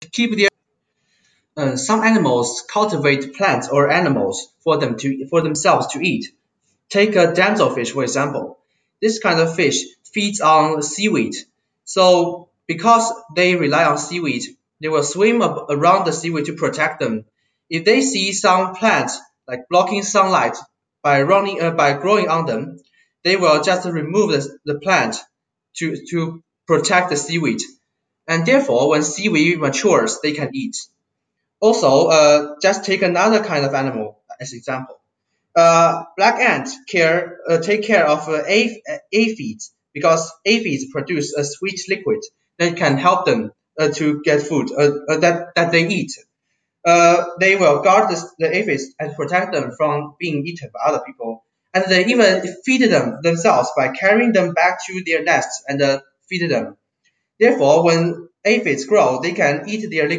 keep their some animals cultivate plants or animals for themselves to eat. Take a damselfish, for example. This kind of fish feeds on seaweed. So because they rely on seaweed, they will swim around the seaweed to protect them. If they see some plants like blocking sunlight by growing on them, they will just remove the plant to protect the seaweed. And therefore, when seaweed matures, they can eat. Also, just take another kind of animal as example. Black ants take care of aphids because aphids produce a sweet liquid that can help them to get food that they eat. They will guard the aphids and protect them from being eaten by other people. And they even feed them themselves by carrying them back to their nests and feed them. Therefore, when aphids grow, they can eat their